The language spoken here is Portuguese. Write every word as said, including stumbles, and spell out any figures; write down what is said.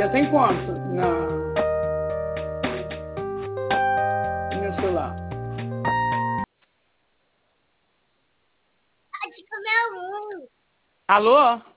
Já tem quanto na, no meu celular? Pode comer um. Alô?